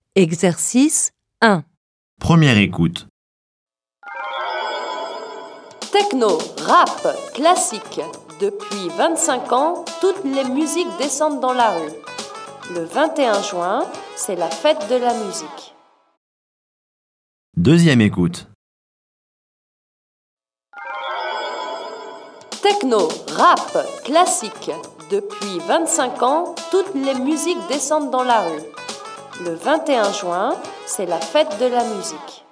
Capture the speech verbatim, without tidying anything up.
Exercice un. Première écoute. Techno, rap, classique. Depuis vingt-cinq ans, toutes les musiques descendent dans la rue. Le vingt et un juin, c'est la fête de la musique. Deuxième écoute. Techno, rap, classique. Depuis vingt-cinq ans, toutes les musiques descendent dans la rue. Le vingt et un juin, c'est la fête de la musique.